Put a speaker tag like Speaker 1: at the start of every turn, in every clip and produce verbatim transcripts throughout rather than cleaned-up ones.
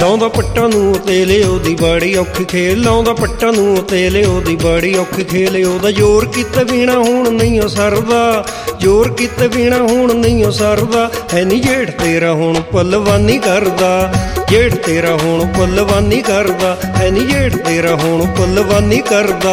Speaker 1: ਲਾਉਂਦਾ ਪੱਟਾਂ ਨੂੰ ਤੇਲੇ ਉਹਦੀ ਬੜੀ ਔਖੀ ਖੇਲ, ਲਾਉਂਦਾ ਪੱਟਾਂ ਨੂੰ ਤੇਲੇ ਉਹਦੀ ਬੜੀ ਔਖੀ ਖੇਲ। ਉਹਦਾ ਜ਼ੋਰ ਕਿਤੇ ਵੀਣਾ ਹੁਣ ਨਹੀਂ ਉਹ ਸਰਦਾ, ਜ਼ੋਰ ਕਿਤੇ ਵੀਣਾ ਹੁਣ ਨਹੀਂ ਉਹ ਸਰਦਾ। ਹੈ ਨੀ ਜੇਠ ਤੇਰਾ ਹੁਣ ਪਲਵਾਨੀ ਕਰਦਾ, ਜੇਠ ਤੇਰਾ ਹੁਣ ਪਲਵਾਨੀ ਕਰਦਾ। ਹੈ ਨੀ ਜੇਠ ਤੇਰਾ ਹੁਣ ਪਲਵਾਨੀ ਕਰਦਾ।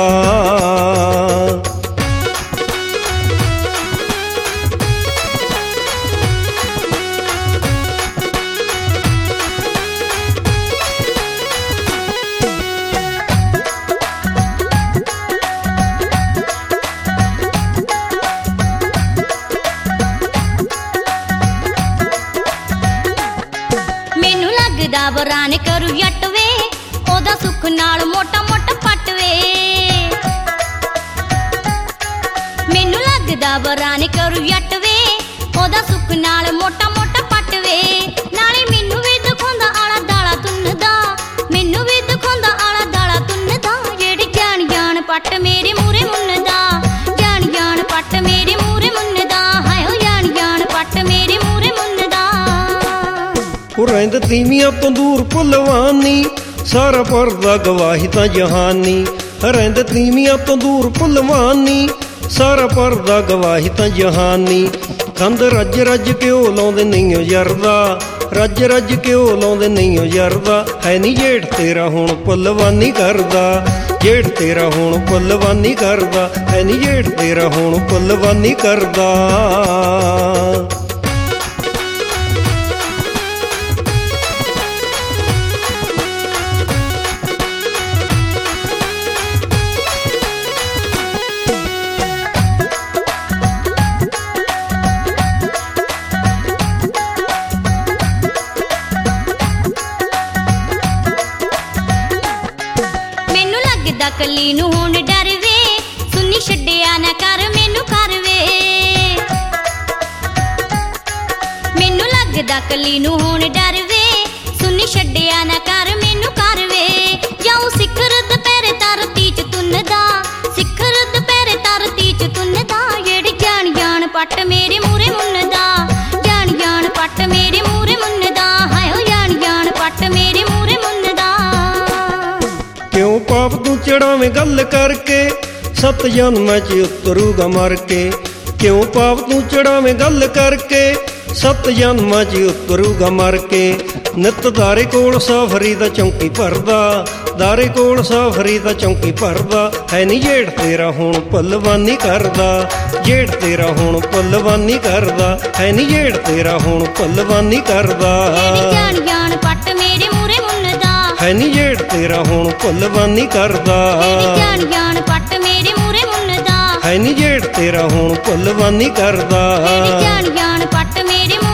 Speaker 2: ਬਰਾਨ ਕਰੂ ਜੱਟ ਵੇ, ਉਹਦਾ ਸੁੱਖ ਨਾਲ ਮੋਟਾ ਮੋਟਾ ਪੱਟ ਵੇ। ਮੈਨੂੰ ਲੱਗਦਾ ਬਰਾਨ ਕਰੂ ਜੱਟ ਵੇ, ਉਹਦਾ ਸੁੱਖ ਨਾਲ ਮੋਟਾ ਮੋਟਾ ਪੱਟ ਵੇ। ਨਾਲੇ ਮੈਨੂੰ ਵੀ ਦਿਖਾਉਂਦਾ ਆਲਾ ਦਾਲਾ ਤੁੰਨਦਾ, ਮੈਨੂੰ ਵੀ ਦਿਖਾਉਂਦਾ ਆਲਾ ਦਾਲਾ ਤੁੰਨਦਾ। ਜਿਹੜੀ ਜਾਣ ਜਾਣ ਪੱਟ ਮੇਰੇ ਮੂਹਰੇ ਮੁੰਨਦਾ, ਜਾਣ ਜਾਣ ਪੱਟ ਮੇਰੇ ਮੂਹਰੇ ਮੁੰਨਦਾ। ਹਾਏ ਓ ਜਾਣ ਜਾਣ ਪੱਟ ਮੇਰੇ ਮੂਹਰੇ ਮੁੰਨਦਾ।
Speaker 1: ਉਹ ਰਹਿੰਦ ਤੀਵੀਆਂ ਤੋਂ ਦੂਰ ਭੁਲਵਾਨੀ, ਸਾਰਾ ਪਰਦਾ ਗਵਾਹੀ ਤਾਂ ਜਹਾਨੀ। ਰਹਿੰਦ ਤੀਵੀਆਂ ਤੋਂ ਦੂਰ ਭੁਲਵਾਨੀ, ਸਾਰਾ ਪਰਦਾ ਗਵਾਹੀ ਤਾਂ ਜਹਾਨੀ। ਕੰਧ ਰੱਜ ਰੱਜ ਘਿਓ ਲਾਉਂਦੇ ਨਹੀਂ ਓ ਜਰਦਾ, ਰੱਜ ਰੱਜ ਘਿਓ ਲਾਉਂਦੇ ਨਹੀਂ ਓ ਜਰਦਾ। ਹੈ ਨੀ ਜੇਠ ਤੇਰਾ ਹੁਣ ਪਲਵਾਨੀ ਕਰਦਾ, ਜੇਠ ਤੇਰਾ ਹੁਣ ਪਲਵਾਨੀ ਕਰਦਾ। ਹੈ ਨੀ ਜੇਠ ਤੇਰਾ ਹੁਣ ਪਲਵਾਨੀ ਕਰਦਾ।
Speaker 2: ਕੱਲੀ ਨੂੰ ਹੁਣ ਡਰ ਵੇ, ਸੁਣੀ ਛੱਡਿਆ ਨਾ ਕਰ ਮੈਨੂੰ ਕਰ ਵੇ। ਮੈਨੂੰ ਲੱਗਦਾ ਕੱਲੀ ਨੂੰ ਹੁਣ ਡਰ ਵੇ, ਸੁਣੀ ਛੱਡਿਆ ਨਾ ਕਰ ਮੈਨੂੰ ਕਰ ਵੇ। ਜਾਉ ਸਿਖਰ ਦੁਪਹਿਰੇ ਧਰਤੀ ਚ ਤੁੰਨਦਾ, ਸਿਖਰ ਦੁਪਹਿਰੇ ਧਰਤੀ ਚ ਤੁੰਨਦਾ। ਜਿਹੜੀ ਜਾਣ ਜਾਣ ਪੱਟ ਮੇਰੇ ਮੂਹਰੇ ਮੁੰਨਦਾ, ਜਾਣ ਜਾਣ ਪੱਟ ਮੇਰੇ ਮੂਹਰੇ ਮੁੰਨਦਾ। ਹਾਏ ਓ ਜਾਣ ਜਾਣ ਪੱਟ ਮੇਰੇ ਮੂਹਰੇ ਮੁੰਨਦਾ।
Speaker 1: ਕਿਉਂ ਪਾਪ ਤੂੰ ਚੜਾਵੇਂ ਗੱਲ ਕਰਕੇ, ਸੱਤ ਜਨਮਾਂ ਚ ਉਤਰੂਗਾ ਮਰ ਕੇ। ਕਿਉਂ ਪਾਪ ਤੂੰ ਚੜਾਵੇਂ ਗੱਲ ਕਰਕੇ, ਸੱਤ ਜਨਮਾਂ ਚ ਉਤਰੂਗਾ ਮਰ ਕੇ। ਨਿੱਤ ਦਾਰੇ ਕੋਲ ਸਾਫਰੀ ਦਾ ਚੌਂਕੀ ਭਰਦਾ, ਦਾਰੇ ਕੋਲ ਸਾਫਰੀ ਦਾ ਚੌਂਕੀ ਭਰਦਾ। ਹੈ ਨੀ ਜੇਠ ਤੇਰਾ ਹੁਣ ਪਲਵਾਨੀ ਕਰਦਾ, ਜੇਠ ਤੇਰਾ ਹੁਣ ਪਲਵਾਨੀ ਕਰਦਾ। ਹੈ ਨੀ ਜੇਠ ਤੇਰਾ ਹੁਣ ਪਲਵਾਨੀ ਕਰਦਾ।
Speaker 2: ਜਾਣ ਜਾਣ ਪੱਟ ਮੇਰੇ ਮੂਹਰੇ ਮੁੰਨਦਾ,
Speaker 1: ਹੈ ਨੀ ਜੇਠ ਤੇਰਾ ਹੁਣ ਪਲਵਾਨੀ ਕਰਦਾ।
Speaker 2: ਜਾਣ ਜਾਣ ਪੱਟ ਮੇਰੇ ਮੂਹਰੇ ਮੁੰਨਦਾ,
Speaker 1: ਹੈ ਨੀ ਜੇਠ ਤੇਰਾ ਹੁਣ ਪਲਵਾਨੀ ਕਰਦਾ।
Speaker 2: ਜਾਣ ਜਾਣ ਪੱਟ ਮੇਰੇ